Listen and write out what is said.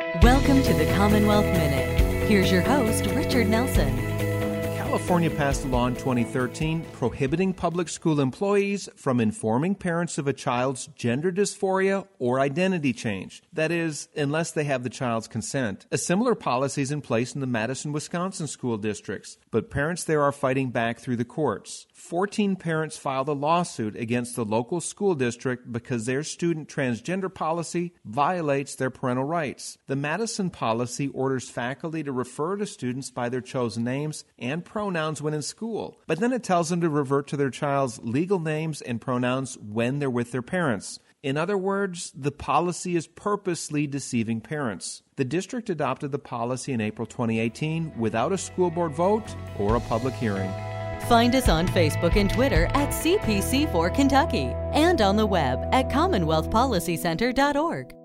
Welcome to the Commonwealth Minute. Here's your host, Richard Nelson. California passed a law in 2013 prohibiting public school employees from informing parents of a child's gender dysphoria or identity change. That is, unless they have the child's consent. A similar policy is in place in the Madison, Wisconsin school districts, but parents there are fighting back through the courts. 14 parents filed a lawsuit against the local school district because their student transgender policy violates their parental rights. The Madison policy orders faculty to refer to students by their chosen names and pronouns when in school, but then it tells them to revert to their child's legal names and pronouns when they're with their parents. In other words, the policy is purposely deceiving parents. The district adopted the policy in April 2018 without a school board vote or a public hearing. Find us on Facebook and Twitter at CPC4 Kentucky and on the web at CommonwealthPolicyCenter.org.